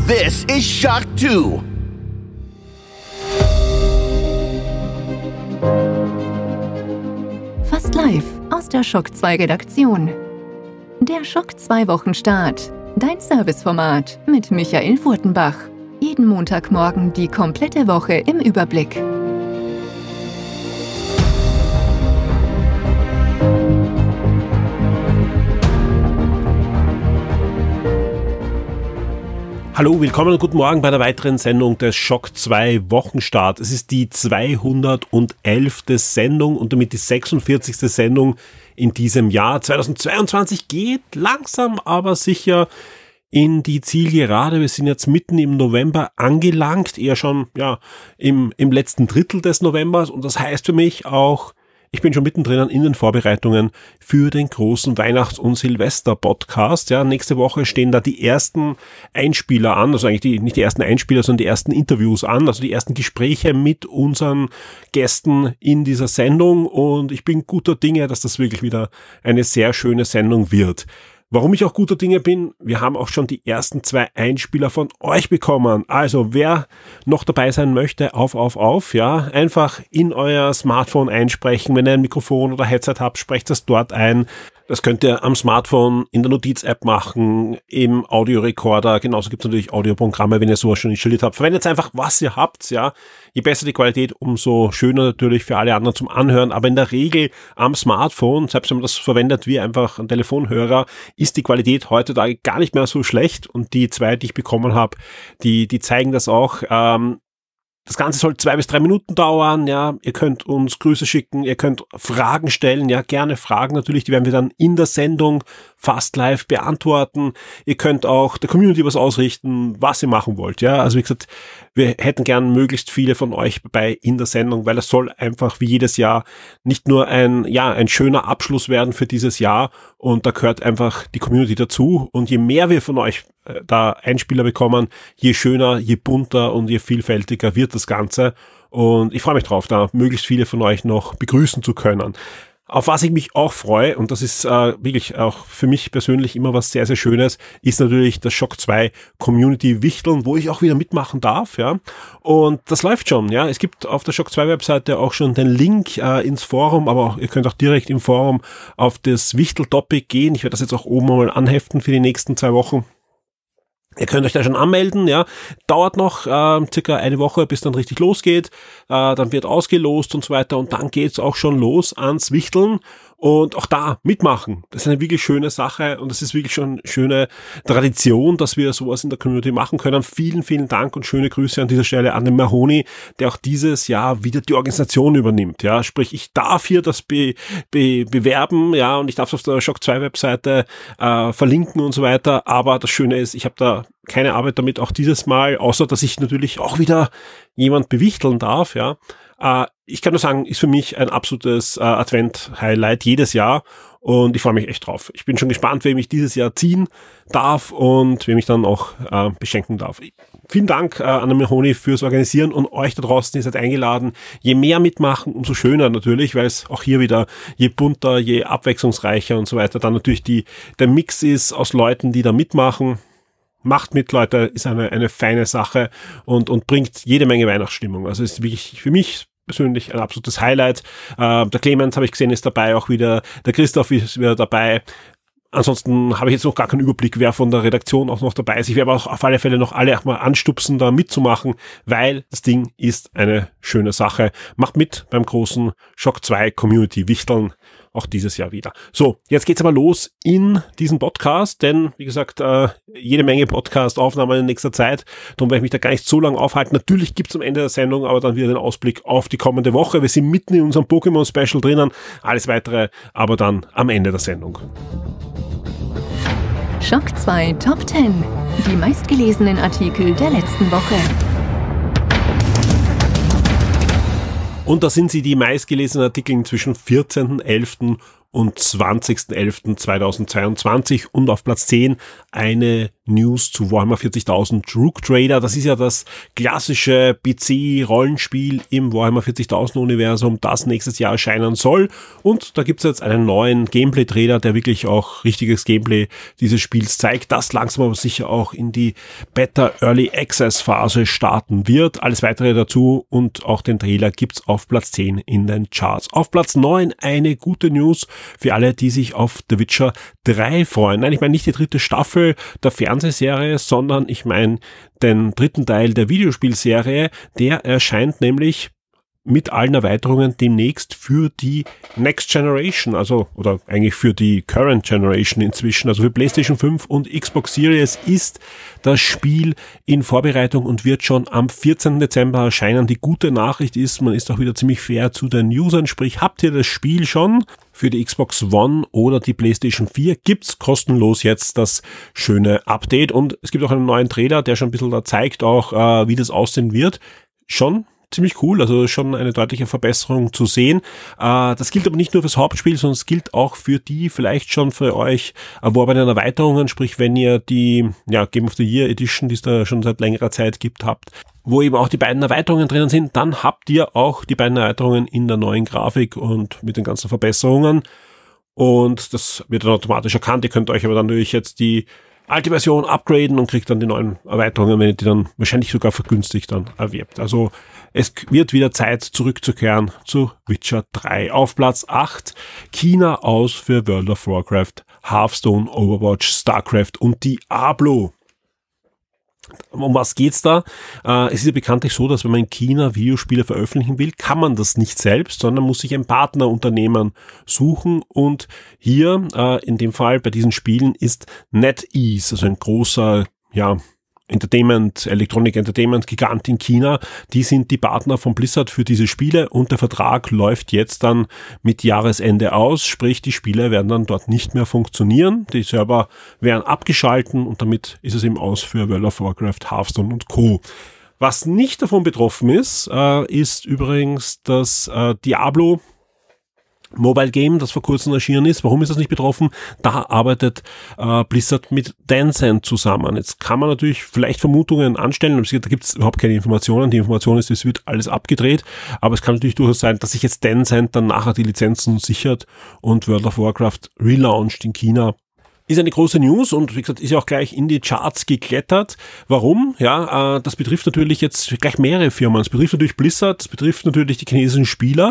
This is Shock 2. Fast live aus der Shock 2 Redaktion. Der Shock 2 Wochenstart. Dein Serviceformat mit Michael Furtenbach. Jeden Montagmorgen die komplette Woche im Überblick. Hallo, willkommen und guten Morgen bei der weiteren Sendung des Shock 2 Wochenstart. Es ist die 211. Sendung und damit die 46. Sendung in diesem Jahr. 2022 geht langsam, aber sicher in die Zielgerade. Wir sind jetzt mitten im November angelangt, eher schon im letzten Drittel des Novembers, und das heißt für mich auch, ich bin schon mittendrin in den Vorbereitungen für den großen Weihnachts- und Silvester-Podcast. Ja, nächste Woche stehen da die ersten Einspieler an, also eigentlich nicht die ersten Einspieler, sondern die ersten Interviews an, also die ersten Gespräche mit unseren Gästen in dieser Sendung, und ich bin guter Dinge, dass das wirklich wieder eine sehr schöne Sendung wird. Warum ich auch guter Dinge bin, wir haben auch schon die ersten 2 Einspieler von euch bekommen. Also wer noch dabei sein möchte, auf, ja, einfach in euer Smartphone einsprechen. Wenn ihr ein Mikrofon oder Headset habt, sprecht das dort ein. Das könnt ihr am Smartphone, in der Notiz-App machen, im Audiorekorder. Genauso gibt es natürlich Audioprogramme, wenn ihr sowas schon installiert habt. Verwendet einfach, was ihr habt, ja. Je besser die Qualität, umso schöner natürlich für alle anderen zum Anhören. Aber in der Regel am Smartphone, selbst wenn man das verwendet wie einfach ein Telefonhörer, ist die Qualität heutzutage gar nicht mehr so schlecht. Und die 2, die ich bekommen habe, die zeigen das auch. Das Ganze soll 2 bis 3 Minuten dauern, ja. Ihr könnt uns Grüße schicken, ihr könnt Fragen stellen, ja, gerne Fragen natürlich, die werden wir dann in der Sendung fast live beantworten. Ihr könnt auch der Community was ausrichten, was ihr machen wollt, ja. Also wie gesagt, wir hätten gern möglichst viele von euch dabei in der Sendung, weil es soll einfach wie jedes Jahr nicht nur ein schöner Abschluss werden für dieses Jahr, und da gehört einfach die Community dazu, und je mehr wir von euch da Einspieler bekommen, je schöner, je bunter und je vielfältiger wird das Ganze, und ich freue mich drauf, da möglichst viele von euch noch begrüßen zu können. Auf was ich mich auch freue, und das ist wirklich auch für mich persönlich immer was sehr, sehr Schönes, ist natürlich das Shock 2 Community Wichteln, wo ich auch wieder mitmachen darf, ja. Und das läuft schon, ja. Es gibt auf der Shock 2 Webseite auch schon den Link ins Forum, aber ihr könnt auch direkt im Forum auf das Wichtel-Topic gehen. Ich werde das jetzt auch oben mal anheften für die nächsten 2 Wochen. Ihr könnt euch da schon anmelden, ja. Dauert noch circa eine Woche, bis dann richtig losgeht. Dann wird ausgelost und so weiter, und dann geht's auch schon los ans Wichteln. Und auch da mitmachen. Das ist eine wirklich schöne Sache, und es ist wirklich schon eine schöne Tradition, dass wir sowas in der Community machen können. Vielen, vielen Dank und schöne Grüße an dieser Stelle an den Mahoney, der auch dieses Jahr wieder die Organisation übernimmt. Ja, sprich, ich darf hier das bewerben, ja, und ich darf es auf der Shock 2 Webseite verlinken und so weiter. Aber das Schöne ist, ich habe da keine Arbeit damit, auch dieses Mal, außer dass ich natürlich auch wieder jemand bewichteln darf, ja. Ich kann nur sagen, ist für mich ein absolutes Advent-Highlight jedes Jahr, und ich freue mich echt drauf. Ich bin schon gespannt, wem ich dieses Jahr ziehen darf und wem ich dann auch beschenken darf. Vielen Dank an den Mahoney fürs Organisieren, und euch da draußen, ihr seid eingeladen. Je mehr mitmachen, umso schöner natürlich, weil es auch hier wieder je bunter, je abwechslungsreicher und so weiter dann natürlich der Mix ist aus Leuten, die da mitmachen. Macht mit, Leute, ist eine feine Sache und bringt jede Menge Weihnachtsstimmung. Also ist wirklich für mich persönlich ein absolutes Highlight. Der Clemens, habe ich gesehen, ist dabei, auch wieder der Christoph ist wieder dabei. Ansonsten habe ich jetzt noch gar keinen Überblick, wer von der Redaktion auch noch dabei ist. Ich werde aber auch auf alle Fälle noch alle auch mal anstupsen, da mitzumachen, weil das Ding ist eine schöne Sache. Macht mit beim großen Shock 2 Community Wichteln, auch dieses Jahr wieder. So, jetzt geht's aber los in diesen Podcast, denn, wie gesagt, jede Menge Podcast-Aufnahmen in nächster Zeit. Darum werde ich mich da gar nicht so lange aufhalten. Natürlich gibt's am Ende der Sendung aber dann wieder den Ausblick auf die kommende Woche. Wir sind mitten in unserem Pokémon-Special drinnen. Alles weitere aber dann am Ende der Sendung. Shock 2 Top 10. Die meistgelesenen Artikel der letzten Woche. Und da sind sie, die meistgelesenen Artikel zwischen 14.11. und 20.11.2022, und auf Platz 10 eine News zu Warhammer 40.000 Rook Trader. Das ist ja das klassische PC-Rollenspiel im Warhammer 40.000 Universum, das nächstes Jahr erscheinen soll. Und da gibt's jetzt einen neuen Gameplay-Trailer, der wirklich auch richtiges Gameplay dieses Spiels zeigt, das langsam aber sicher auch in die Beta Early Access Phase starten wird. Alles weitere dazu und auch den Trailer gibt's auf Platz 10 in den Charts. Auf Platz 9 eine gute News für alle, die sich auf The Witcher 3 freuen. Nein, ich meine nicht die dritte Staffel der Fernsehserie, sondern ich meine den dritten Teil der Videospielserie. Der erscheint nämlich mit allen Erweiterungen demnächst für die Next Generation, also oder eigentlich für die Current Generation inzwischen, also für PlayStation 5 und Xbox Series ist das Spiel in Vorbereitung und wird schon am 14. Dezember erscheinen. Die gute Nachricht ist, man ist auch wieder ziemlich fair zu den Usern, sprich, habt ihr das Spiel schon? Für die Xbox One oder die PlayStation 4 gibt's kostenlos jetzt das schöne Update und es gibt auch einen neuen Trailer, der schon ein bisschen da zeigt auch, wie das aussehen wird. Schon ziemlich cool, also schon eine deutliche Verbesserung zu sehen. Das gilt aber nicht nur fürs Hauptspiel, sondern es gilt auch für die vielleicht schon für euch erworbenen Erweiterungen, sprich wenn ihr die Game of the Year Edition, die es da schon seit längerer Zeit gibt, habt, wo eben auch die beiden Erweiterungen drinnen sind, dann habt ihr auch die beiden Erweiterungen in der neuen Grafik und mit den ganzen Verbesserungen und das wird dann automatisch erkannt. Ihr könnt euch aber dann natürlich jetzt die alte Version upgraden und kriegt dann die neuen Erweiterungen, wenn ihr die dann wahrscheinlich sogar vergünstigt dann erwerbt. Also es wird wieder Zeit zurückzukehren zu Witcher 3. Auf Platz 8 China aus für World of Warcraft, Hearthstone, Overwatch, StarCraft und Diablo. Um was geht's da? Es ist ja bekanntlich so, dass wenn man in China Videospiele veröffentlichen will, kann man das nicht selbst, sondern muss sich ein Partnerunternehmen suchen und hier, in dem Fall bei diesen Spielen ist NetEase, also ein großer, Electronic Entertainment Gigant in China, die sind die Partner von Blizzard für diese Spiele und der Vertrag läuft jetzt dann mit Jahresende aus, sprich die Spiele werden dann dort nicht mehr funktionieren, die Server werden abgeschalten und damit ist es eben aus für World of Warcraft, Hearthstone und Co. Was nicht davon betroffen ist, ist übrigens das Diablo Mobile Game, das vor kurzem erschienen ist. Warum ist das nicht betroffen? Da arbeitet Blizzard mit Tencent zusammen. Jetzt kann man natürlich vielleicht Vermutungen anstellen, aber da gibt es überhaupt keine Informationen. Die Information ist, es wird alles abgedreht, aber es kann natürlich durchaus sein, dass sich jetzt Tencent dann nachher die Lizenzen sichert und World of Warcraft relaunched in China. Ist eine große News und wie gesagt, ist ja auch gleich in die Charts geklettert. Warum? Ja, das betrifft natürlich jetzt gleich mehrere Firmen. Es betrifft natürlich Blizzard, es betrifft natürlich die chinesischen Spieler.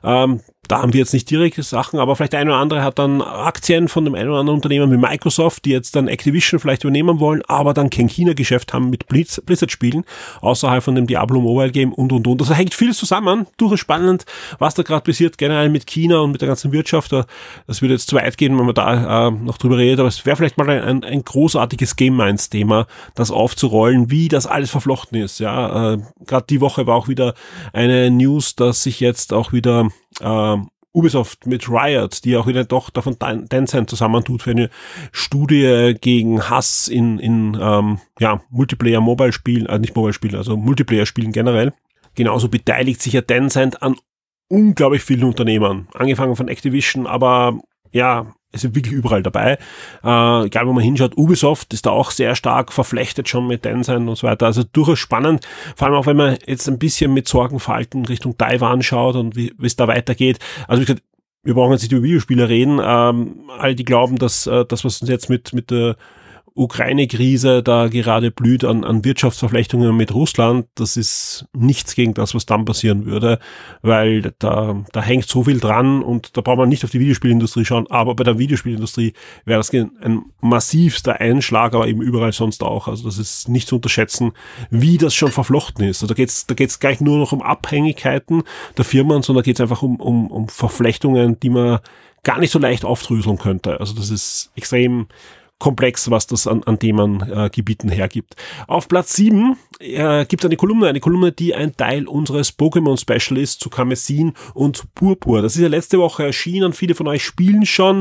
Da haben wir jetzt nicht direkte Sachen, aber vielleicht der eine oder andere hat dann Aktien von dem einen oder anderen Unternehmen wie Microsoft, die jetzt dann Activision vielleicht übernehmen wollen, aber dann kein China-Geschäft haben mit Blizzard-Spielen, außerhalb von dem Diablo Mobile Game und. Also hängt vieles zusammen, durchaus spannend, was da gerade passiert, generell mit China und mit der ganzen Wirtschaft. Das würde jetzt zu weit gehen, wenn man da noch drüber redet, aber es wäre vielleicht mal ein großartiges Game Minds-Thema, das aufzurollen, wie das alles verflochten ist. Ja, gerade die Woche war auch wieder eine News, dass sich jetzt auch wieder Ubisoft mit Riot, die auch wieder doch davon Tencent zusammentut für eine Studie gegen Hass in Multiplayer-Mobile-Spielen, nicht Mobile-Spielen, also Multiplayer-Spielen generell. Genauso beteiligt sich ja Tencent an unglaublich vielen Unternehmen, angefangen von Activision, aber ja, es ist wirklich überall dabei. Egal wo man hinschaut, Ubisoft ist da auch sehr stark verflechtet schon mit Tencent und so weiter. Also durchaus spannend, vor allem auch wenn man jetzt ein bisschen mit Sorgenfalten Richtung Taiwan schaut und wie es da weitergeht. Also wie gesagt, wir brauchen jetzt nicht über Videospiele reden. Alle, die glauben, dass das, was uns jetzt mit der Ukraine-Krise da gerade blüht an Wirtschaftsverflechtungen mit Russland, das ist nichts gegen das, was dann passieren würde, weil da hängt so viel dran und da braucht man nicht auf die Videospielindustrie schauen, aber bei der Videospielindustrie wäre das ein massivster Einschlag, aber eben überall sonst auch. Also das ist nicht zu unterschätzen, wie das schon verflochten ist. Also da geht's gleich nur noch um Abhängigkeiten der Firmen, sondern da geht's einfach um Verflechtungen, die man gar nicht so leicht aufdröseln könnte. Also das ist extrem komplex, was das an Themengebieten hergibt. Auf Platz 7 gibt es eine Kolumne, die ein Teil unseres Pokémon-Special ist zu Karmesin und Purpur. Das ist ja letzte Woche erschienen, viele von euch spielen schon.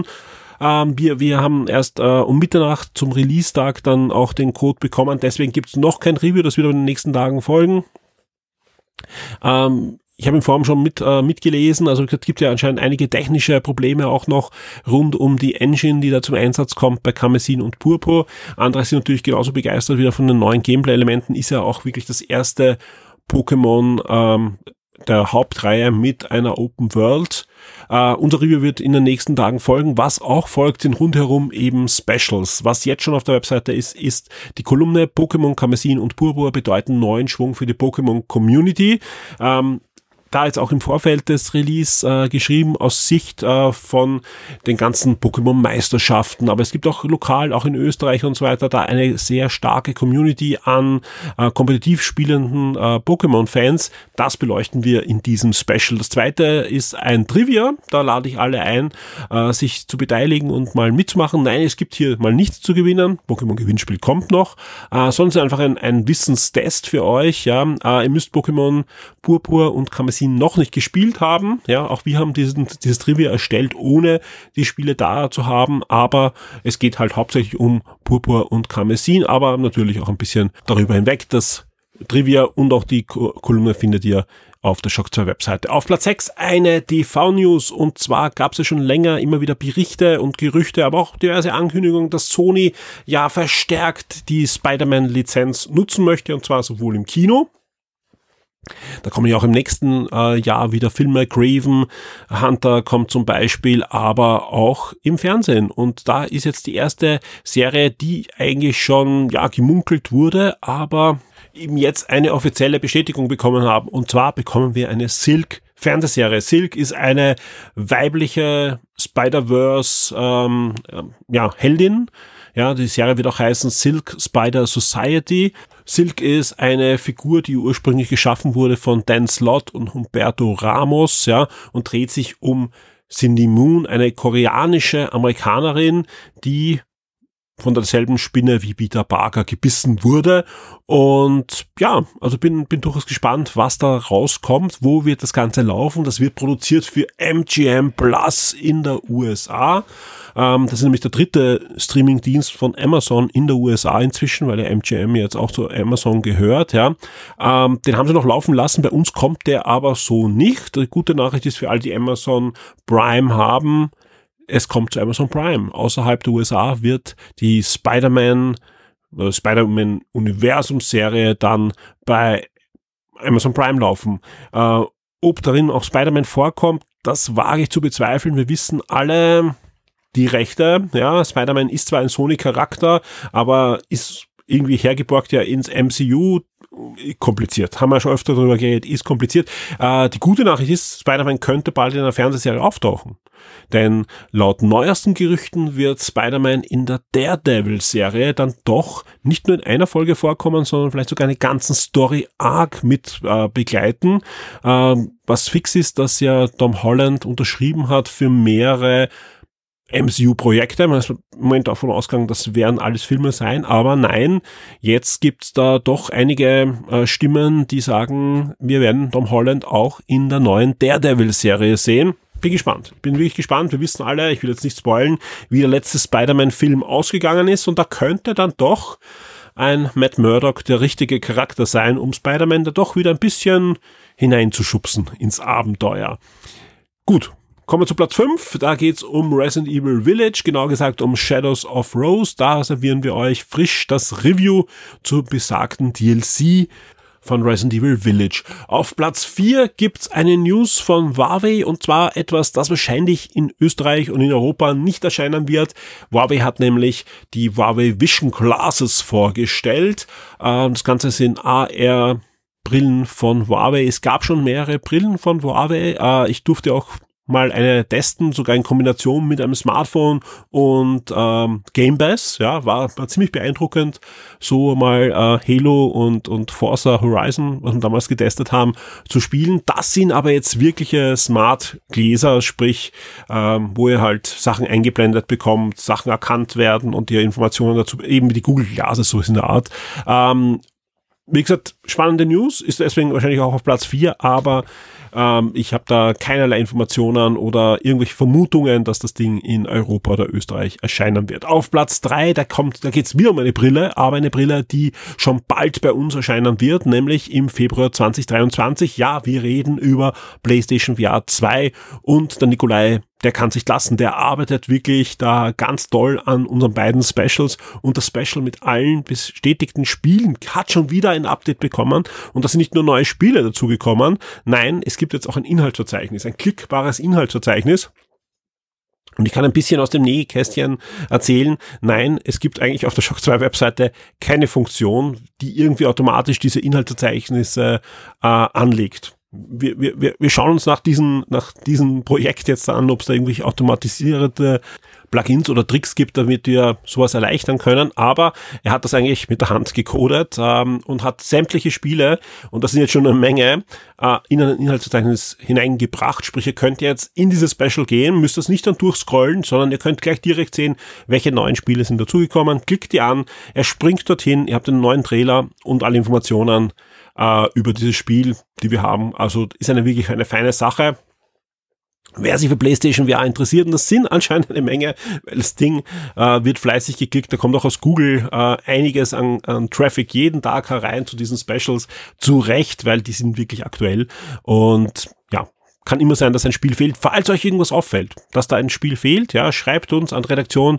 Wir haben erst um Mitternacht zum Release-Tag dann auch den Code bekommen, deswegen gibt es noch kein Review, das wird in den nächsten Tagen folgen. Ich habe im Forum schon mitgelesen, also es gibt ja anscheinend einige technische Probleme auch noch rund um die Engine, die da zum Einsatz kommt bei Karmesin und Purpur. Andere sind natürlich genauso begeistert wieder von den neuen Gameplay-Elementen. Ist ja auch wirklich das erste Pokémon der Hauptreihe mit einer Open World. Unser Review wird in den nächsten Tagen folgen. Was auch folgt, sind rundherum eben Specials. Was jetzt schon auf der Webseite ist die Kolumne Pokémon Karmesin und Purpur bedeuten neuen Schwung für die Pokémon Community. Da jetzt auch im Vorfeld des Release geschrieben aus Sicht von den ganzen Pokémon-Meisterschaften, aber es gibt auch lokal, auch in Österreich und so weiter, da eine sehr starke Community an kompetitiv spielenden Pokémon-Fans. Das beleuchten wir in diesem Special. Das zweite ist ein Trivia, da lade ich alle ein, sich zu beteiligen und mal mitzumachen. Nein, es gibt hier mal nichts zu gewinnen, Pokémon-Gewinnspiel kommt noch, sonst einfach ein Wissenstest für euch. Ja, ihr müsst Pokémon Purpur und Karmesin noch nicht gespielt haben. Ja, auch wir haben dieses Trivia erstellt, ohne die Spiele da zu haben, aber es geht halt hauptsächlich um Purpur und Karmesin, aber natürlich auch ein bisschen darüber hinweg. Das Trivia und auch die Kolumne findet ihr auf der Shock 2 Webseite. Auf Platz 6 eine TV-News, und zwar gab es ja schon länger immer wieder Berichte und Gerüchte, aber auch diverse Ankündigungen, dass Sony ja verstärkt die Spider-Man-Lizenz nutzen möchte, und zwar sowohl im Kino. Da kommen ja auch im nächsten Jahr wieder Filme, Graven, Hunter kommt zum Beispiel, aber auch im Fernsehen. Und da ist jetzt die erste Serie, die eigentlich schon gemunkelt wurde, aber eben jetzt eine offizielle Bestätigung bekommen haben. Und zwar bekommen wir eine Silk Fernsehserie. Silk ist eine weibliche Spider-Verse Heldin. Ja, die Serie wird auch heißen Silk Spider Society. Silk ist eine Figur, die ursprünglich geschaffen wurde von Dan Slott und Humberto Ramos, ja, und dreht sich um Cindy Moon, eine koreanische Amerikanerin, die von derselben Spinne wie Peter Parker gebissen wurde. Und ja, also bin durchaus gespannt, was da rauskommt. Wo wird das Ganze laufen? Das wird produziert für MGM Plus in der USA. Das ist nämlich der dritte Streamingdienst von Amazon in der USA inzwischen, weil der MGM jetzt auch zu Amazon gehört. Ja, den haben sie noch laufen lassen. Bei uns kommt der aber so nicht. Die gute Nachricht ist für all die Amazon Prime haben: Es kommt zu Amazon Prime. Außerhalb der USA wird die Spider-Man-Universum-Serie dann bei Amazon Prime laufen. Ob darin auch Spider-Man vorkommt, das wage ich zu bezweifeln. Wir wissen alle die Rechte. Ja, Spider-Man ist zwar ein Sony-Charakter, aber ist irgendwie hergeborgt ja ins MCU. Kompliziert. Haben wir schon öfter darüber geredet, ist kompliziert. Die gute Nachricht ist, Spider-Man könnte bald in einer Fernsehserie auftauchen. Denn laut neuesten Gerüchten wird Spider-Man in der Daredevil-Serie dann doch nicht nur in einer Folge vorkommen, sondern vielleicht sogar eine ganzen Story-Arc mit begleiten. Was fix ist, dass ja Tom Holland unterschrieben hat für mehrere MCU-Projekte. Man ist im Moment davon ausgegangen, das werden alles Filme sein, aber nein, jetzt gibt's da doch einige Stimmen, die sagen, wir werden Tom Holland auch in der neuen Daredevil-Serie sehen. Bin wirklich gespannt. Wir wissen alle, ich will jetzt nicht spoilen, wie der letzte Spider-Man-Film ausgegangen ist, und da könnte dann doch ein Matt Murdock der richtige Charakter sein, um Spider-Man da doch wieder ein bisschen hineinzuschubsen ins Abenteuer. Gut. Kommen wir zu Platz 5, da geht's um Resident Evil Village, genau gesagt um Shadows of Rose. Da servieren wir euch frisch das Review zur besagten DLC von Resident Evil Village. Auf Platz 4 gibt's eine News von Huawei, und zwar etwas, das wahrscheinlich in Österreich und in Europa nicht erscheinen wird. Huawei hat nämlich die Huawei Vision Glasses vorgestellt. Das Ganze sind AR-Brillen von Huawei. Es gab schon mehrere Brillen von Huawei. Ich durfte auch mal eine testen, sogar in Kombination mit einem Smartphone und Game Pass, ja, war ziemlich beeindruckend, so mal Halo und Forza Horizon, was wir damals getestet haben, zu spielen. Das sind aber jetzt wirkliche Smart-Gläser, sprich, wo ihr halt Sachen eingeblendet bekommt, Sachen erkannt werden und ihr Informationen dazu, eben wie die Google Glasses, so ist in der Art. Wie gesagt, spannende News, ist deswegen wahrscheinlich auch auf Platz 4, aber ich habe da keinerlei Informationen oder irgendwelche Vermutungen, dass das Ding in Europa oder Österreich erscheinen wird. Auf Platz 3, da geht's wieder um eine Brille, aber eine Brille, die schon bald bei uns erscheinen wird, nämlich im Februar 2023. Ja, wir reden über PlayStation VR 2 und der Nikolai, der kann sich lassen, der arbeitet wirklich da ganz toll an unseren beiden Specials und das Special mit allen bestätigten Spielen hat schon wieder ein Update bekommen und da sind nicht nur neue Spiele dazugekommen, nein, es gibt jetzt auch ein Inhaltsverzeichnis, ein klickbares Inhaltsverzeichnis. Und ich kann ein bisschen aus dem Nähkästchen erzählen, nein, es gibt eigentlich auf der Shock 2 Webseite keine Funktion, die irgendwie automatisch diese Inhaltsverzeichnisse anlegt. Wir schauen uns nach diesem Projekt jetzt an, ob es da irgendwelche automatisierte Plugins oder Tricks gibt, damit wir sowas erleichtern können, aber er hat das eigentlich mit der Hand gecodet und hat sämtliche Spiele, und das sind jetzt schon eine Menge, in ein Inhaltsverzeichnis hineingebracht, sprich ihr könnt jetzt in dieses Special gehen, müsst das nicht dann durchscrollen, sondern ihr könnt gleich direkt sehen, welche neuen Spiele sind dazugekommen, klickt die an, er springt dorthin, ihr habt einen neuen Trailer und alle Informationen über dieses Spiel, die wir haben. Also ist wirklich eine feine Sache. Wer sich für PlayStation VR interessiert, und das sind anscheinend eine Menge, weil das Ding wird fleißig geklickt, da kommt auch aus Google einiges an Traffic jeden Tag herein zu diesen Specials, zu Recht, weil die sind wirklich aktuell und ja, kann immer sein, dass ein Spiel fehlt. Falls euch irgendwas auffällt, dass da ein Spiel fehlt, ja, schreibt uns an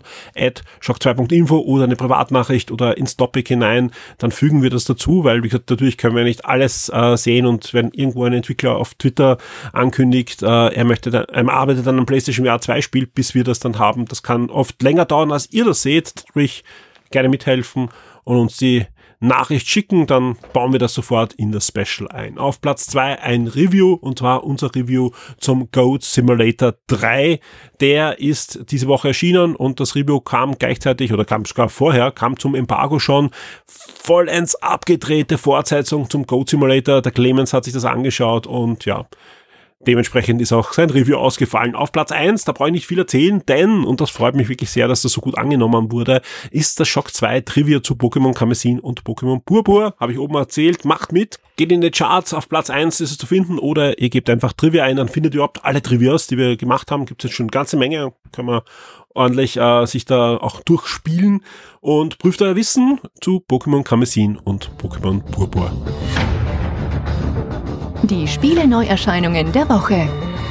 redaktion@shock2.info oder eine Privatnachricht oder ins Topic hinein, dann fügen wir das dazu, weil, wie gesagt, natürlich können wir nicht alles sehen und wenn irgendwo ein Entwickler auf Twitter ankündigt, er arbeitet an einem PlayStation VR 2 Spiel, bis wir das dann haben, das kann oft länger dauern, als ihr das seht, sprich, gerne mithelfen und uns die Nachricht schicken, dann bauen wir das sofort in das Special ein. Auf Platz 2 ein Review, und zwar unser Review zum Goat Simulator 3. Der ist diese Woche erschienen und das Review kam gleichzeitig, oder kam sogar vorher, kam zum Embargo schon. Vollends abgedrehte Fortsetzung zum Goat Simulator. Der Clemens hat sich das angeschaut und ja, dementsprechend ist auch sein Review ausgefallen. Auf Platz 1, da brauche ich nicht viel erzählen, denn, und das freut mich wirklich sehr, dass das so gut angenommen wurde, ist das Shock 2 Trivia zu Pokémon Karmesin und Pokémon Purpur. Habe ich oben erzählt, macht mit, geht in die Charts, auf Platz 1 ist es zu finden, oder ihr gebt einfach Trivia ein, dann findet ihr überhaupt alle Trivias, die wir gemacht haben. Gibt es jetzt schon eine ganze Menge, kann man ordentlich sich da auch durchspielen und prüft euer Wissen zu Pokémon Karmesin und Pokémon Purpur. Die Spiele-Neuerscheinungen der Woche.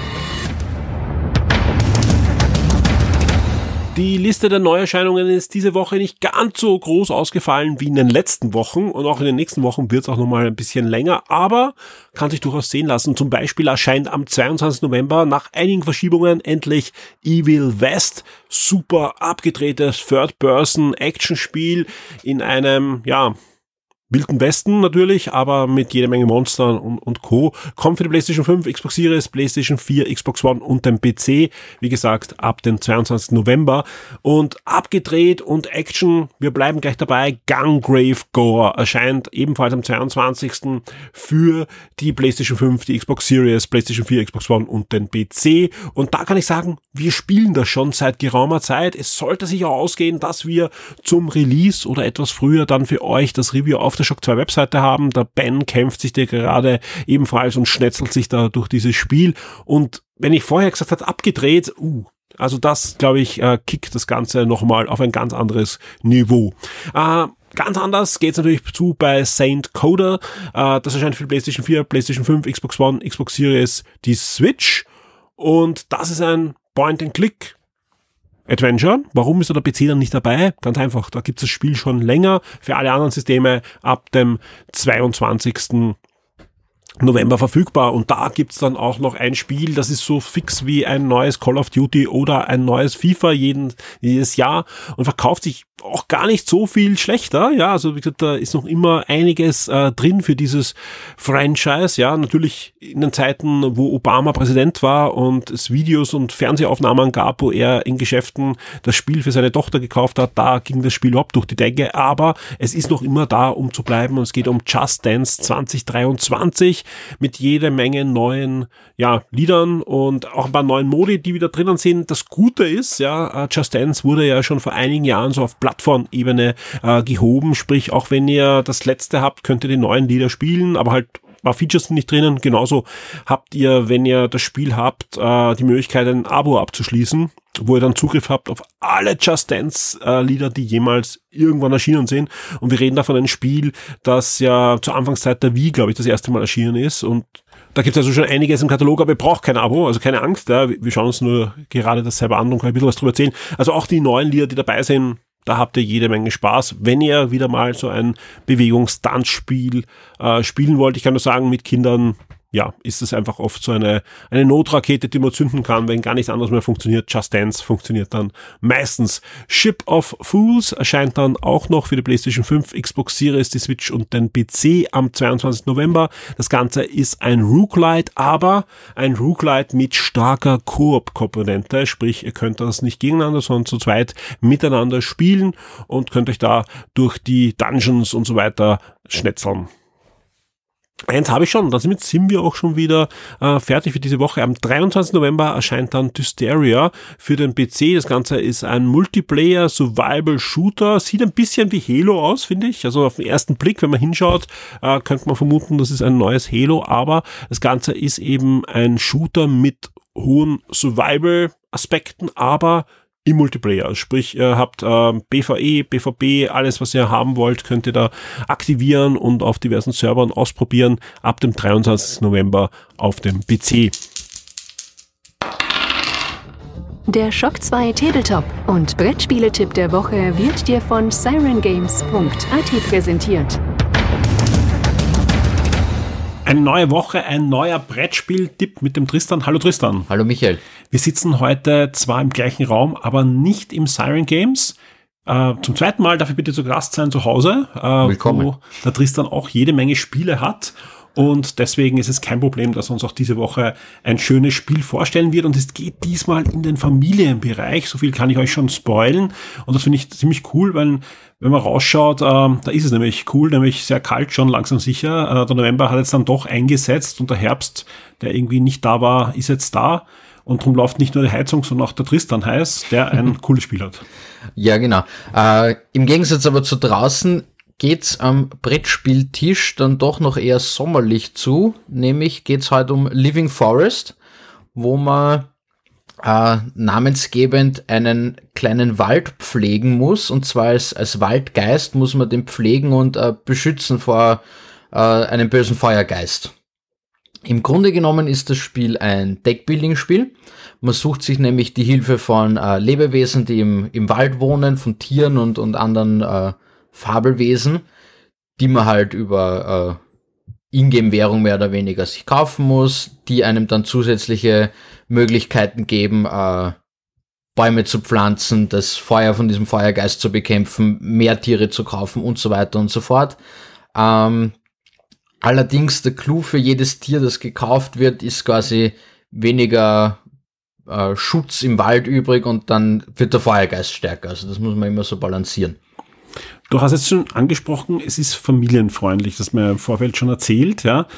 Die Liste der Neuerscheinungen ist diese Woche nicht ganz so groß ausgefallen wie in den letzten Wochen, und auch in den nächsten Wochen wird es auch nochmal ein bisschen länger, aber kann sich durchaus sehen lassen. Zum Beispiel erscheint am 22. November nach einigen Verschiebungen endlich Evil West. Super abgedrehtes Third-Person-Action-Spiel in einem, ja, Wilden Westen natürlich, aber mit jede Menge Monstern und Co. Kommt für die PlayStation 5, Xbox Series, PlayStation 4, Xbox One und den PC. Wie gesagt, ab dem 22. November. Und abgedreht und Action, wir bleiben gleich dabei. Gungrave Gore erscheint ebenfalls am 22. für die PlayStation 5, die Xbox Series, PlayStation 4, Xbox One und den PC. Und da kann ich sagen, wir spielen das schon seit geraumer Zeit. Es sollte sich auch ausgehen, dass wir zum Release oder etwas früher dann für euch das Review auf der Shock 2 Webseite haben. Der Ben kämpft sich da gerade ebenfalls und schnetzelt sich da durch dieses Spiel. Und wenn ich vorher gesagt habe, abgedreht, also das, glaube ich, kickt das Ganze nochmal auf ein ganz anderes Niveau. Ganz anders geht's natürlich zu bei Saint Coder. Das erscheint für PlayStation 4, PlayStation 5, Xbox One, Xbox Series, die Switch. Und das ist ein Point-and-Click Adventure. Warum ist der PC dann nicht dabei? Ganz einfach, da gibt es das Spiel schon länger. Für alle anderen Systeme ab dem 22. November verfügbar, und da gibt's dann auch noch ein Spiel, das ist so fix wie ein neues Call of Duty oder ein neues FIFA jedes Jahr und verkauft sich auch gar nicht so viel schlechter, ja, also wie gesagt, da ist noch immer einiges drin für dieses Franchise, ja, natürlich in den Zeiten, wo Obama Präsident war und es Videos und Fernsehaufnahmen gab, wo er in Geschäften das Spiel für seine Tochter gekauft hat, da ging das Spiel überhaupt durch die Decke, aber es ist noch immer da, um zu bleiben, und es geht um Just Dance 2023, mit jede Menge neuen Liedern und auch ein paar neuen Modi, die wieder drinnen sind. Das Gute ist, Just Dance wurde ja schon vor einigen Jahren so auf Plattformebene gehoben, sprich auch wenn ihr das letzte habt, könnt ihr die neuen Lieder spielen, aber halt ein paar Features sind nicht drinnen. Genauso habt ihr, wenn ihr das Spiel habt, die Möglichkeit, ein Abo abzuschließen, wo ihr dann Zugriff habt auf alle Just Dance Lieder, die jemals irgendwann erschienen sind. Und wir reden da von einem Spiel, das ja zur Anfangszeit der Wii, glaube ich, das erste Mal erschienen ist. Und da gibt es also schon einiges im Katalog, aber ihr braucht kein Abo, also keine Angst. Ja. Wir schauen uns nur gerade das selber an und können ein bisschen was drüber erzählen. Also auch die neuen Lieder, die dabei sind, da habt ihr jede Menge Spaß. Wenn ihr wieder mal so ein Bewegungs-Tanzspiel spielen wollt, ich kann nur sagen, mit Kindern, ist es einfach oft so eine Notrakete, die man zünden kann, wenn gar nichts anderes mehr funktioniert. Just Dance funktioniert dann meistens. Ship of Fools erscheint dann auch noch für die PlayStation 5, Xbox Series, die Switch und den PC am 22. November. Das Ganze ist ein Roguelite, aber ein Roguelite mit starker Koop-Komponente, sprich, ihr könnt das nicht gegeneinander, sondern zu zweit miteinander spielen und könnt euch da durch die Dungeons und so weiter schnetzeln. Eins habe ich schon, damit sind wir auch schon wieder fertig für diese Woche. Am 23. November erscheint dann Dysteria für den PC. Das Ganze ist ein Multiplayer-Survival-Shooter. Sieht ein bisschen wie Halo aus, finde ich. Also auf den ersten Blick, wenn man hinschaut, könnte man vermuten, das ist ein neues Halo. Aber das Ganze ist eben ein Shooter mit hohen Survival-Aspekten, aber im Multiplayer, sprich ihr habt PvE, PvP, alles was ihr haben wollt, könnt ihr da aktivieren und auf diversen Servern ausprobieren, ab dem 23. November auf dem PC. Der Shock 2 Tabletop und Brettspieletipp der Woche wird dir von sirengames.at präsentiert. Eine neue Woche, ein neuer Brettspiel-Tipp mit dem Tristan. Hallo Tristan. Hallo Michael. Wir sitzen heute zwar im gleichen Raum, aber nicht im Siren Games. Zum zweiten Mal darf ich bitte zu Gast sein zu Hause, Willkommen. Wo der Tristan auch jede Menge Spiele hat. Und deswegen ist es kein Problem, dass er uns auch diese Woche ein schönes Spiel vorstellen wird. Und es geht diesmal in den Familienbereich. So viel kann ich euch schon spoilen. Und das finde ich ziemlich cool, weil wenn man rausschaut, da ist es nämlich cool, nämlich sehr kalt schon, langsam sicher. Der November hat jetzt dann doch eingesetzt und der Herbst, der irgendwie nicht da war, ist jetzt da. Und darum läuft nicht nur die Heizung, sondern auch der Tristan heiß, der ein cooles Spiel hat. Ja, genau. Im Gegensatz aber zu draußen geht's am Brettspieltisch dann doch noch eher sommerlich zu. Nämlich geht's heute um Living Forest, wo man namensgebend einen kleinen Wald pflegen muss. Und zwar als Waldgeist muss man den pflegen und beschützen vor einem bösen Feuergeist. Im Grunde genommen ist das Spiel ein Deckbuilding-Spiel. Man sucht sich nämlich die Hilfe von Lebewesen, die im Wald wohnen, von Tieren und anderen Fabelwesen, die man halt über Ingame-Währung mehr oder weniger sich kaufen muss, die einem dann zusätzliche Möglichkeiten geben, Bäume zu pflanzen, das Feuer von diesem Feuergeist zu bekämpfen, mehr Tiere zu kaufen und so weiter und so fort. Allerdings der Clou für jedes Tier, das gekauft wird, ist quasi weniger Schutz im Wald übrig und dann wird der Feuergeist stärker. Also das muss man immer so balancieren. Du hast jetzt schon angesprochen, es ist familienfreundlich, das mir im Vorfeld schon erzählt, ja.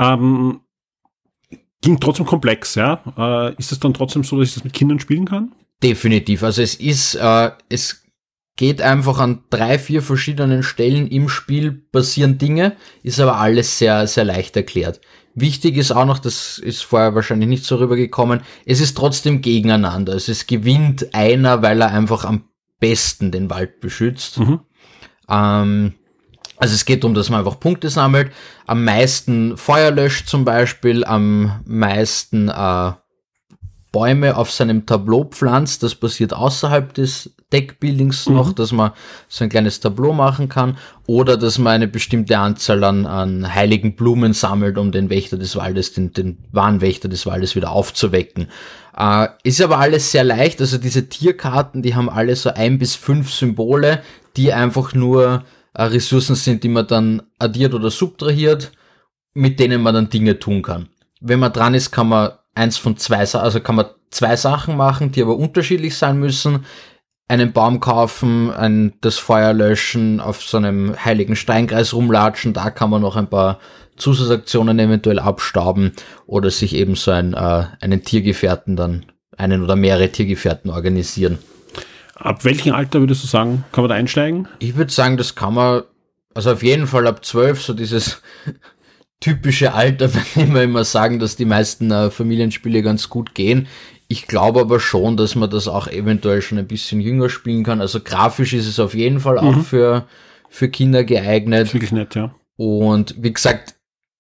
Ging trotzdem komplex, ja. Ist es dann trotzdem so, dass ich das mit Kindern spielen kann? Definitiv. Also es geht einfach an 3-4 verschiedenen Stellen im Spiel passieren Dinge, ist aber alles sehr, sehr leicht erklärt. Wichtig ist auch noch, das ist vorher wahrscheinlich nicht so rübergekommen, es ist trotzdem gegeneinander. Also es gewinnt einer, weil er einfach am besten den Wald beschützt. Mhm. Also es geht darum, dass man einfach Punkte sammelt, am meisten Feuer löscht zum Beispiel, am meisten Bäume auf seinem Tableau pflanzt. Das passiert außerhalb des Deckbuildings noch, dass man so ein kleines Tableau machen kann, oder dass man eine bestimmte Anzahl an heiligen Blumen sammelt, um den Wächter des Waldes, den wahren Wächter des Waldes wieder aufzuwecken. Ist aber alles sehr leicht, also diese Tierkarten, die haben alle so 1 bis 5 Symbole, die einfach nur Ressourcen sind, die man dann addiert oder subtrahiert, mit denen man dann Dinge tun kann. Wenn man dran ist, kann man zwei Sachen machen, die aber unterschiedlich sein müssen. einen Baum kaufen, das Feuer löschen, auf so einem heiligen Steinkreis rumlatschen, da kann man noch ein paar Zusatzaktionen eventuell abstauben oder sich eben so einen Tiergefährten dann, einen oder mehrere Tiergefährten organisieren. Ab welchem Alter würdest du sagen, kann man da einsteigen? Ich würde sagen, das kann man, also auf jeden Fall ab 12, so dieses typische Alter, bei dem wir immer sagen, dass die meisten Familienspiele ganz gut gehen. Ich glaube aber schon, dass man das auch eventuell schon ein bisschen jünger spielen kann. Also grafisch ist es auf jeden Fall auch für Kinder geeignet. Das ist wirklich nett, ja. Und wie gesagt,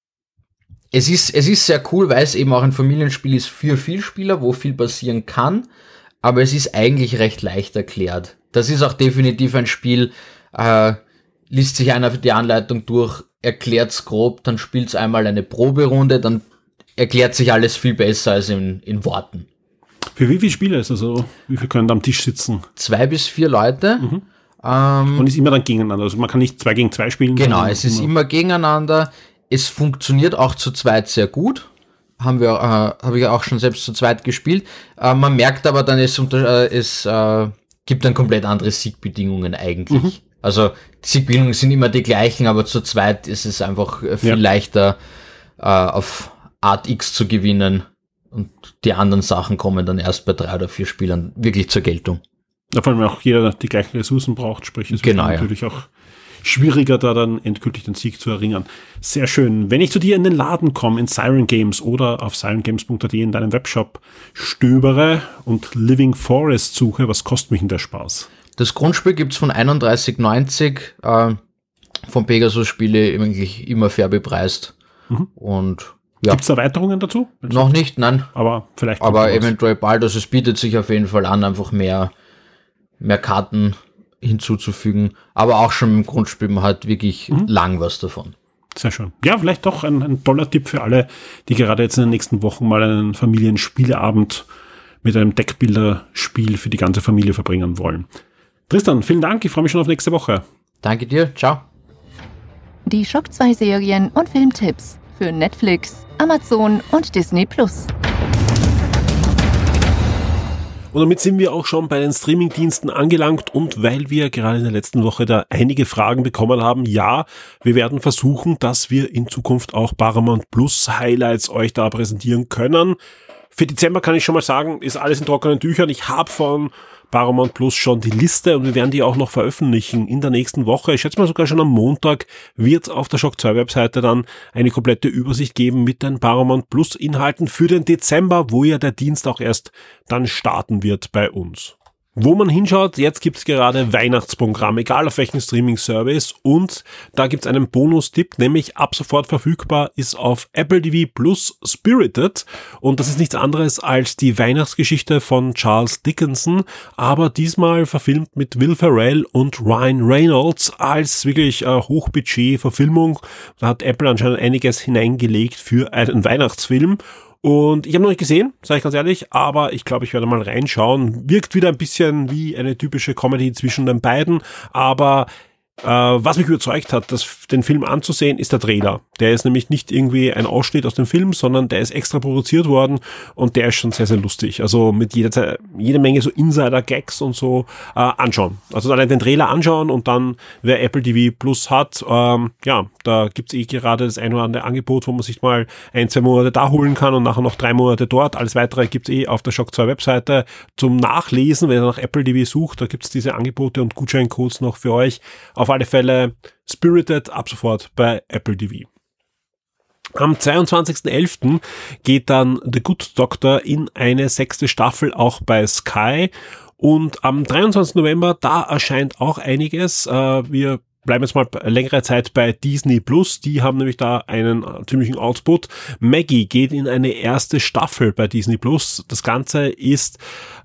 es ist sehr cool, weil es eben auch ein Familienspiel ist für Vielspieler, wo viel passieren kann. Aber es ist eigentlich recht leicht erklärt. Das ist auch definitiv ein Spiel, liest sich einer die Anleitung durch, erklärt's grob, dann spielt's einmal eine Proberunde, dann erklärt sich alles viel besser als in Worten. Für wie viele Spieler ist also? Wie viele können da am Tisch sitzen? 2 bis 4 Leute. Und ist immer dann gegeneinander. Also man kann nicht 2 gegen 2 spielen. Genau, es ist immer gegeneinander. Es funktioniert auch zu zweit sehr gut. Habe ich auch schon selbst zu zweit gespielt. Man merkt aber dann, es gibt dann komplett andere Siegbedingungen eigentlich. Also die Siegbedingungen sind immer die gleichen, aber zu zweit ist es einfach viel leichter auf Art X zu gewinnen. Und die anderen Sachen kommen dann erst bei 3 oder 4 Spielern wirklich zur Geltung. Ja, vor allem auch jeder die gleichen Ressourcen braucht, sprich es wird natürlich auch schwieriger, da dann endgültig den Sieg zu erringen. Sehr schön. Wenn ich zu dir in den Laden komme, in Siren Games oder auf sirengames.at in deinem Webshop stöbere und Living Forest suche, was kostet mich denn der Spaß? Das Grundspiel gibt's von 31,90, von Pegasus Spiele eigentlich immer fair bepreist. Und ja. Gibt es Erweiterungen dazu? Noch nicht, nein. Aber vielleicht. Aber eventuell bald. Also es bietet sich auf jeden Fall an, einfach mehr Karten hinzuzufügen. Aber auch schon im Grundspiel, man hat wirklich lang was davon. Sehr schön. Ja, vielleicht doch ein toller Tipp für alle, die gerade jetzt in den nächsten Wochen mal einen Familienspieleabend mit einem Deckbilderspiel für die ganze Familie verbringen wollen. Tristan, vielen Dank. Ich freue mich schon auf nächste Woche. Danke dir. Ciao. Die Shock 2 Serien und Filmtipps für Netflix, Amazon und Disney+. Und damit sind wir auch schon bei den Streamingdiensten angelangt und weil wir gerade in der letzten Woche da einige Fragen bekommen haben, ja, wir werden versuchen, dass wir in Zukunft auch Paramount Plus Highlights euch da präsentieren können. Für Dezember kann ich schon mal sagen, ist alles in trockenen Tüchern. Ich habe von Paramount Plus schon die Liste und wir werden die auch noch veröffentlichen in der nächsten Woche. Ich schätze mal sogar schon am Montag wird auf der Shock 2 Webseite dann eine komplette Übersicht geben mit den Paramount Plus Inhalten für den Dezember, wo ja der Dienst auch erst dann starten wird bei uns. Wo man hinschaut, jetzt gibt's gerade Weihnachtsprogramm, egal auf welchen Streaming-Service und da gibt's einen Bonustipp, nämlich ab sofort verfügbar ist auf Apple TV Plus Spirited und das ist nichts anderes als die Weihnachtsgeschichte von Charles Dickinson, aber diesmal verfilmt mit Will Ferrell und Ryan Reynolds als wirklich Hochbudget-Verfilmung. Da hat Apple anscheinend einiges hineingelegt für einen Weihnachtsfilm. Und ich habe noch nicht gesehen, sage ich ganz ehrlich, aber ich glaube, ich werde mal reinschauen. Wirkt wieder ein bisschen wie eine typische Comedy zwischen den beiden, aber was mich überzeugt hat, den Film anzusehen, ist der Trailer. Der ist nämlich nicht irgendwie ein Ausschnitt aus dem Film, sondern der ist extra produziert worden und der ist schon sehr, sehr lustig. Also mit jede Menge so Insider-Gags und so anschauen. Also allein den Trailer anschauen und dann, wer Apple TV Plus hat, da gibt's gerade das ein oder andere Angebot, wo man sich mal 1-2 Monate da holen kann und nachher noch 3 Monate dort. Alles weitere gibt's auf der Shock 2 Webseite zum Nachlesen. Wenn ihr nach Apple TV sucht, da gibt's diese Angebote und Gutscheincodes noch für euch. Auf alle Fälle Spirited ab sofort bei Apple TV. Am 22.11. geht dann The Good Doctor in eine 6. Staffel auch bei Sky und am 23. November, da erscheint auch einiges. Wir bleiben jetzt mal längere Zeit bei Disney Plus. Die haben nämlich da einen ziemlichen Output. Maggie geht in eine 1. Staffel bei Disney Plus. Das Ganze ist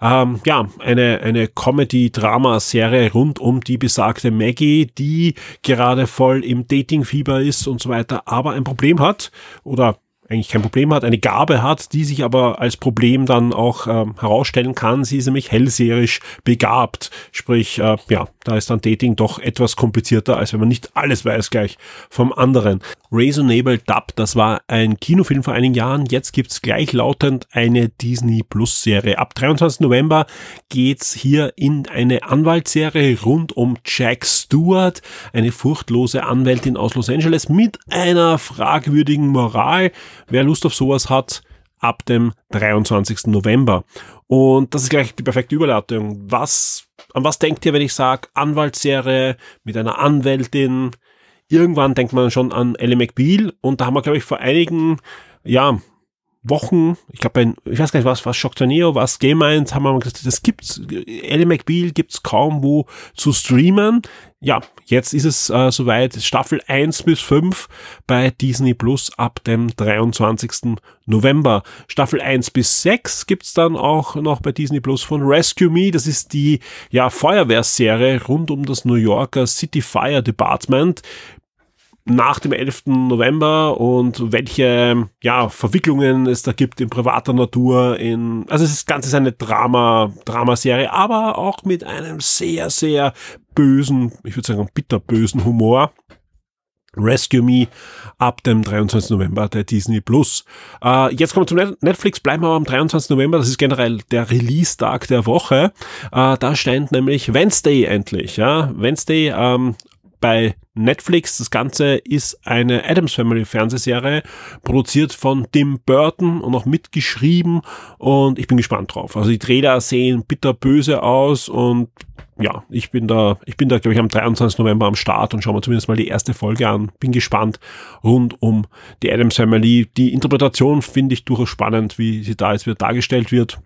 eine Comedy-Drama-Serie rund um die besagte Maggie, die gerade voll im Dating-Fieber ist und so weiter, aber ein Problem hat oder eigentlich kein Problem hat, eine Gabe hat, die sich aber als Problem dann auch herausstellen kann. Sie ist nämlich hellseherisch begabt. Sprich, da ist dann Dating doch etwas komplizierter, als wenn man nicht alles weiß gleich vom anderen. Reasonable Doubt, das war ein Kinofilm vor einigen Jahren. Jetzt gibt's gleichlautend eine Disney Plus Serie. Ab 23. November geht's hier in eine Anwaltsserie rund um Jack Stewart, eine furchtlose Anwältin aus Los Angeles mit einer fragwürdigen Moral. Wer Lust auf sowas hat, ab dem 23. November. Und das ist gleich die perfekte Überleitung. An was denkt ihr, wenn ich sage Anwaltsserie mit einer Anwältin? Irgendwann denkt man schon an Ally McBeal, und da haben wir, glaube ich, vor einigen Wochen, ich glaube, ich weiß gar nicht, was Shock Tornado, was Game Mind, haben wir mal gesagt, das gibt's, Ally McBeal gibt's kaum wo zu streamen. Ja, jetzt ist es soweit, Staffel 1 bis 5 bei Disney Plus ab dem 23. November. Staffel 1 bis 6 gibt's dann auch noch bei Disney Plus von Rescue Me. Das ist die Feuerwehrserie rund um das New Yorker City Fire Department nach dem 11. November und welche Verwicklungen es da gibt in privater Natur. Also das Ganze ist eine Dramaserie, aber auch mit einem sehr, sehr bösen, ich würde sagen bitterbösen Humor. Rescue Me ab dem 23. November der Disney Plus. Jetzt kommen wir zum Netflix, bleiben wir aber am 23. November, das ist generell der Release-Tag der Woche. Da stand nämlich Wednesday endlich. Ja? Wednesday bei Netflix. Das Ganze ist eine Addams Family Fernsehserie, produziert von Tim Burton und auch mitgeschrieben, und ich bin gespannt drauf. Also die Trailer sehen bitterböse aus, und ja, ich bin da glaube ich am 23. November am Start und schauen wir zumindest mal die erste Folge an. Bin gespannt rund um die Addams Family. Die Interpretation finde ich durchaus spannend, wie sie da jetzt wieder dargestellt wird.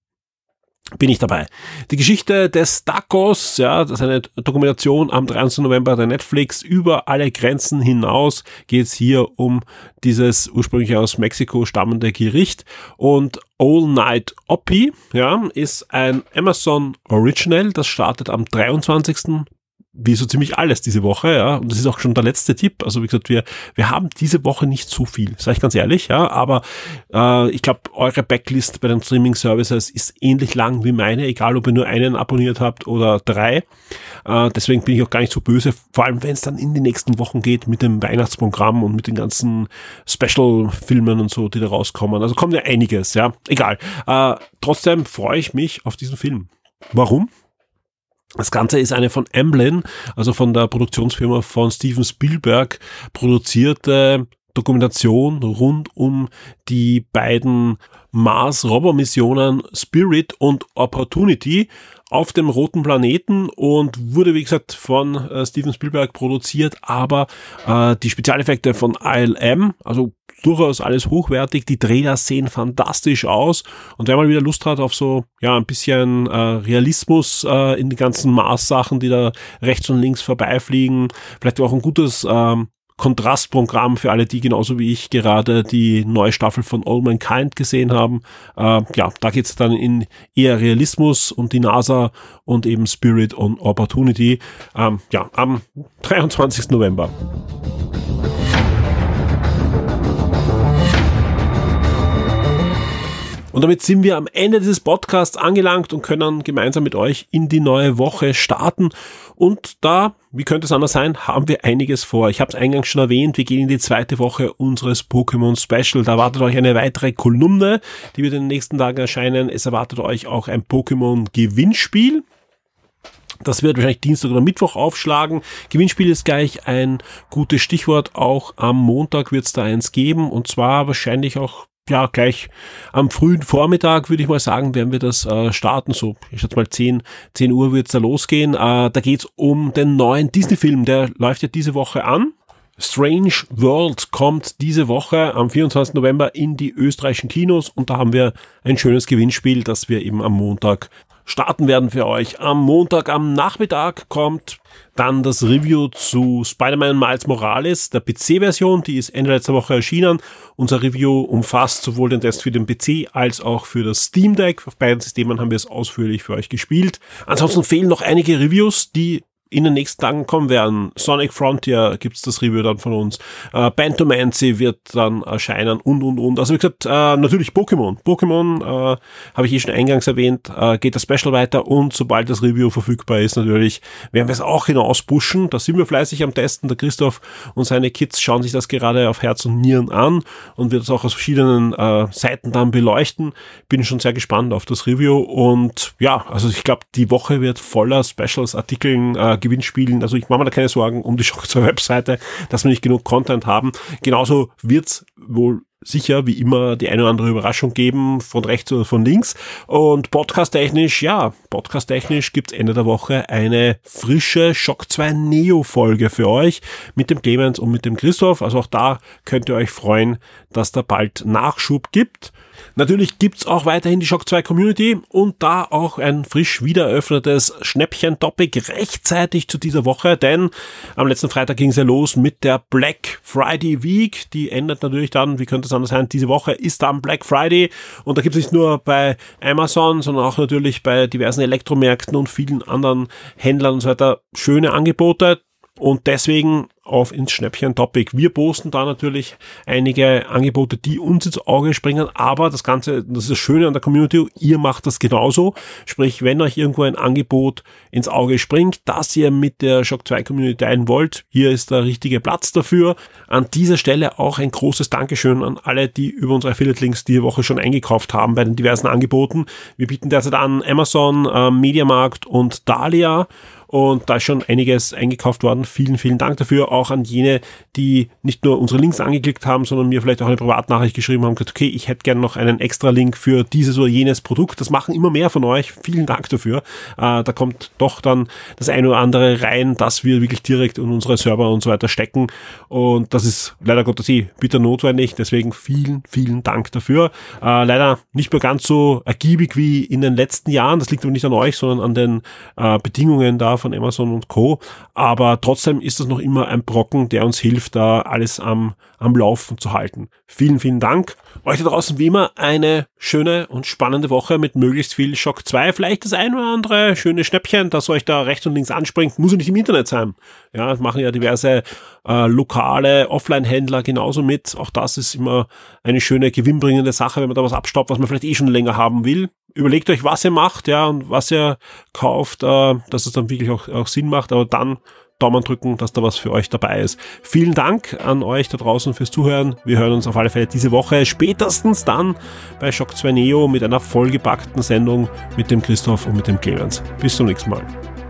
Bin ich dabei. Die Geschichte des Tacos, das ist eine Dokumentation am 23. November der Netflix. Über alle Grenzen hinaus geht's hier um dieses ursprünglich aus Mexiko stammende Gericht. Und All Night Opie, ist ein Amazon Original. Das startet am 23. wie so ziemlich alles diese Woche, und das ist auch schon der letzte Tipp. Also wie gesagt, wir haben diese Woche nicht so viel, sage ich ganz ehrlich, aber ich glaube, eure Backlist bei den Streaming-Services ist ähnlich lang wie meine, egal ob ihr nur einen abonniert habt oder 3. Deswegen bin ich auch gar nicht so böse, vor allem wenn es dann in die nächsten Wochen geht mit dem Weihnachtsprogramm und mit den ganzen Special-Filmen und so, die da rauskommen. Also kommt ja einiges, egal. Trotzdem freue ich mich auf diesen Film. Warum? Das Ganze ist eine von Amblin, also von der Produktionsfirma von Steven Spielberg, produzierte Dokumentation rund um die beiden Mars-Rover-Missionen Spirit und Opportunity auf dem roten Planeten, und wurde, wie gesagt, von Steven Spielberg produziert, aber die Spezialeffekte von ILM, also durchaus alles hochwertig, die Trailer sehen fantastisch aus, und wer mal wieder Lust hat auf so ein bisschen Realismus in die ganzen Mars-Sachen, die da rechts und links vorbeifliegen, vielleicht auch ein gutes Kontrastprogramm für alle, die genauso wie ich gerade die neue Staffel von All Mankind gesehen haben. Da geht's dann in eher Realismus und die NASA und eben Spirit und Opportunity. Am 23. November. Und damit sind wir am Ende dieses Podcasts angelangt und können gemeinsam mit euch in die neue Woche starten. Und da, wie könnte es anders sein, haben wir einiges vor. Ich habe es eingangs schon erwähnt, wir gehen in die zweite Woche unseres Pokémon Special. Da erwartet euch eine weitere Kolumne, die wird in den nächsten Tagen erscheinen. Es erwartet euch auch ein Pokémon Gewinnspiel. Das wird wahrscheinlich Dienstag oder Mittwoch aufschlagen. Gewinnspiel ist gleich ein gutes Stichwort. Auch am Montag wird es da eins geben, und zwar wahrscheinlich auch gleich am frühen Vormittag, würde ich mal sagen, werden wir das starten. So, ich schätze mal 10 Uhr wird's da losgehen. Da geht's um den neuen Disney-Film, der läuft ja diese Woche an. Strange World kommt diese Woche am 24. November in die österreichischen Kinos, und da haben wir ein schönes Gewinnspiel, das wir eben am Montag starten werden für euch. Am Montag am Nachmittag kommt dann das Review zu Spider-Man Miles Morales, der PC-Version, die ist Ende letzter Woche erschienen. Unser Review umfasst sowohl den Test für den PC als auch für das Steam Deck. Auf beiden Systemen haben wir es ausführlich für euch gespielt. Ansonsten fehlen noch einige Reviews, die in den nächsten Tagen kommen werden. Sonic Frontier gibt's das Review dann von uns. Bantomancy wird dann erscheinen und. Also wie gesagt, natürlich Pokémon. Pokémon, habe ich schon eingangs erwähnt, geht das Special weiter und sobald das Review verfügbar ist, natürlich werden wir es auch hinaus pushen. Da sind wir fleißig am Testen. Der Christoph und seine Kids schauen sich das gerade auf Herz und Nieren an und wird es auch aus verschiedenen Seiten dann beleuchten. Bin schon sehr gespannt auf das Review und ja, also ich glaube, die Woche wird voller Specials, Artikeln, Gewinnspielen, also ich mache mir da keine Sorgen um die Shock 2 Webseite, dass wir nicht genug Content haben. Genauso wird's wohl sicher wie immer die eine oder andere Überraschung geben, von rechts oder von links. Und podcast-technisch gibt's Ende der Woche eine frische Shock 2 Neo-Folge für euch mit dem Clemens und mit dem Christoph. Also auch da könnt ihr euch freuen, dass da bald Nachschub gibt. Natürlich gibt's auch weiterhin die Shock 2 Community und da auch ein frisch wieder eröffnetes Schnäppchen-Topic rechtzeitig zu dieser Woche, denn am letzten Freitag ging's ja los mit der Black Friday Week. Die endet natürlich dann, wie könnte es anders sein, diese Woche ist dann Black Friday und da gibt's nicht nur bei Amazon, sondern auch natürlich bei diversen Elektromärkten und vielen anderen Händlern und so weiter schöne Angebote. Und deswegen auf ins Schnäppchen-Topic. Wir posten da natürlich einige Angebote, die uns ins Auge springen, aber das Ganze, das ist das Schöne an der Community, ihr macht das genauso. Sprich, wenn euch irgendwo ein Angebot ins Auge springt, das ihr mit der Shock 2 Community teilen wollt, hier ist der richtige Platz dafür. An dieser Stelle auch ein großes Dankeschön an alle, die über unsere Affiliate-Links die Woche schon eingekauft haben bei den diversen Angeboten. Wir bieten derzeit an Amazon, Mediamarkt und Thalia. Und da ist schon einiges eingekauft worden. Vielen, vielen Dank dafür. Auch an jene, die nicht nur unsere Links angeklickt haben, sondern mir vielleicht auch eine Privatnachricht geschrieben haben, gesagt, okay, ich hätte gerne noch einen extra Link für dieses oder jenes Produkt. Das machen immer mehr von euch. Vielen Dank dafür. Da kommt doch dann das eine oder andere rein, dass wir wirklich direkt in unsere Server und so weiter stecken. Und das ist leider Gottes bitter notwendig. Deswegen vielen, vielen Dank dafür. Leider nicht mehr ganz so ergiebig wie in den letzten Jahren. Das liegt aber nicht an euch, sondern an den Bedingungen da von Amazon und Co. Aber trotzdem ist das noch immer ein Brocken, der uns hilft, da alles am Laufen zu halten. Vielen, vielen Dank. Euch da draußen wie immer eine schöne und spannende Woche mit möglichst viel Shock 2. Vielleicht das ein oder andere schöne Schnäppchen, das euch da rechts und links anspringt. Muss ja nicht im Internet sein. Ja, das machen ja diverse lokale Offline-Händler genauso mit. Auch das ist immer eine schöne gewinnbringende Sache, wenn man da was abstaubt, was man vielleicht schon länger haben will. Überlegt euch, was ihr macht, ja, und was ihr kauft, dass es dann wirklich auch Sinn macht, aber dann Daumen drücken, dass da was für euch dabei ist. Vielen Dank an euch da draußen fürs Zuhören. Wir hören uns auf alle Fälle diese Woche, spätestens dann bei Shock 2 Neo mit einer vollgepackten Sendung mit dem Christoph und mit dem Clemens. Bis zum nächsten Mal.